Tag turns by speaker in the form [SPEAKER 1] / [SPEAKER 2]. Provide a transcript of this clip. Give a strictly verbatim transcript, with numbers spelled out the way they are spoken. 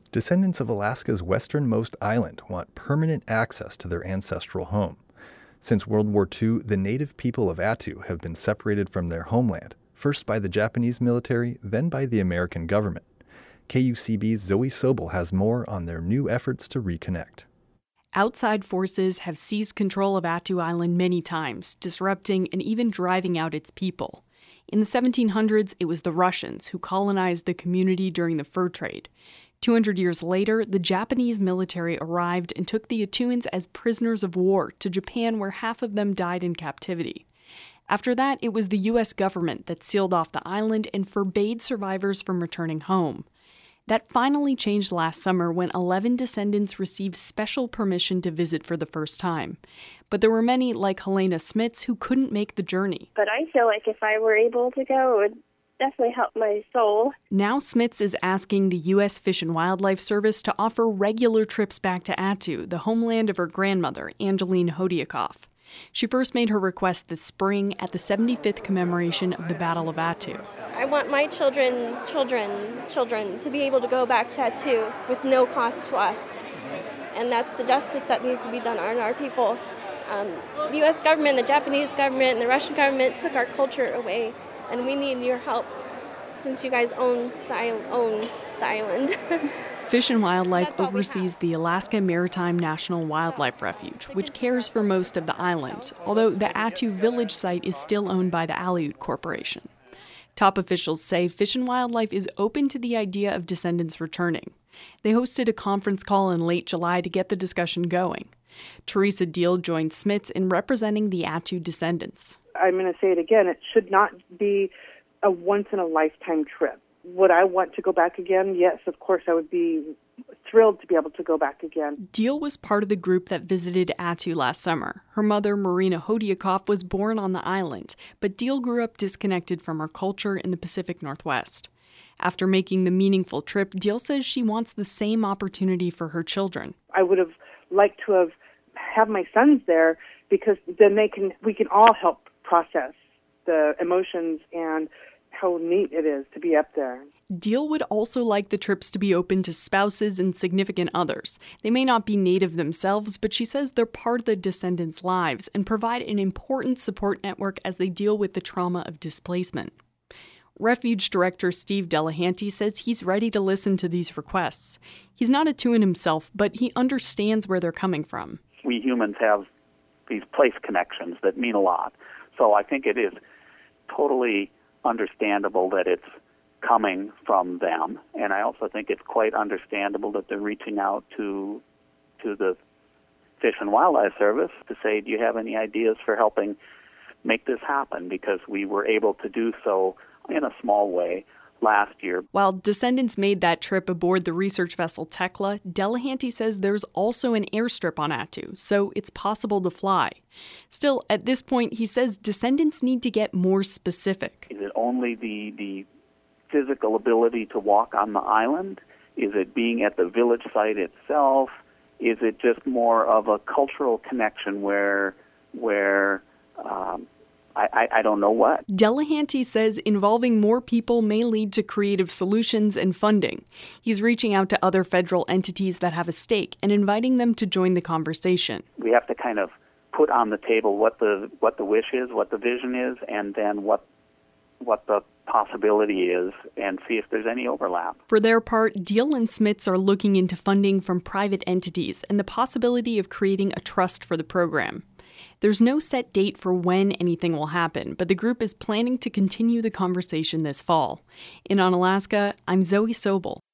[SPEAKER 1] Descendants of Alaska's westernmost island want permanent access to their ancestral home. Since World War Two, the native people of Attu have been separated from their homeland, first by the Japanese military, then by the American government. K U C B's Zoe Sobel has more on their new efforts to reconnect.
[SPEAKER 2] Outside forces have seized control of Attu Island many times, disrupting and even driving out its people. In the seventeen hundreds, it was the Russians who colonized the community during the fur trade. two hundred years later, the Japanese military arrived and took the Attuans as prisoners of war to Japan, where half of them died in captivity. After that, it was the U S government that sealed off the island and forbade survivors from returning home. That finally changed last summer when eleven descendants received special permission to visit for the first time. But there were many, like Helena Smits, who couldn't make the journey.
[SPEAKER 3] But I feel like if I were able to go, it would definitely help my soul.
[SPEAKER 2] Now Smits is asking the U S Fish and Wildlife Service to offer regular trips back to Attu, the homeland of her grandmother, Angeline Hodiakoff. She first made her request this spring at the seventy-fifth commemoration of the Battle of Attu.
[SPEAKER 3] I want my children's children, children to be able to go back to Attu with no cost to us. And that's the justice that needs to be done on our people. Um, the U S government, the Japanese government, and the Russian government took our culture away, and we need your help since you guys own the island. Own the island.
[SPEAKER 2] Fish and Wildlife oversees the Alaska Maritime National Wildlife Refuge, which cares for most of the island, although the Attu Village site is still owned by the Aleut Corporation. Top officials say Fish and Wildlife is open to the idea of descendants returning. They hosted a conference call in late July to get the discussion going. Teresa Deal joined Smits in representing the Attu descendants.
[SPEAKER 4] I'm going to say it again, it should not be a once-in-a-lifetime trip. Would I want to go back again? Yes, of course, I would be thrilled to be able to go back again.
[SPEAKER 2] Deal was part of the group that visited Attu last summer. Her mother, Marina Hodiakoff, was born on the island, but Deal grew up disconnected from her culture in the Pacific Northwest. After making the meaningful trip, Deal says she wants the same opportunity for her children.
[SPEAKER 4] I would have liked to have have my sons there because then they can we can all help process the emotions and how neat it is to be up there.
[SPEAKER 2] Deal would also like the trips to be open to spouses and significant others. They may not be native themselves, but she says they're part of the descendants' lives and provide an important support network as they deal with the trauma of displacement. Refuge Director Steve Delahanty says he's ready to listen to these requests. He's not Attuan himself, but he understands where they're coming from.
[SPEAKER 5] We humans have these place connections that mean a lot. So I think it is totally understandable that it's coming from them, and I also think it's quite understandable that they're reaching out to to the Fish and Wildlife Service to say, do you have any ideas for helping make this happen? Because we were able to do so in a small way last year.
[SPEAKER 2] While descendants made that trip aboard the research vessel Tekla, Delahanty says there's also an airstrip on Attu, so it's possible to fly. Still, at this point, he says descendants need to get more specific.
[SPEAKER 5] Is it only the, the physical ability to walk on the island? Is it being at the village site itself? Is it just more of a cultural connection where, where um, I, I, I don't know what.
[SPEAKER 2] Delahanty says involving more people may lead to creative solutions and funding. He's reaching out to other federal entities that have a stake and inviting them to join the conversation.
[SPEAKER 5] We have to kind of put on the table what the what the wish is, what the vision is, and then what what the possibility is, and see if there's any overlap.
[SPEAKER 2] For their part, Deal and Smits are looking into funding from private entities and the possibility of creating a trust for the program. There's no set date for when anything will happen, but the group is planning to continue the conversation this fall. In Unalaska, I'm Zoe Sobel.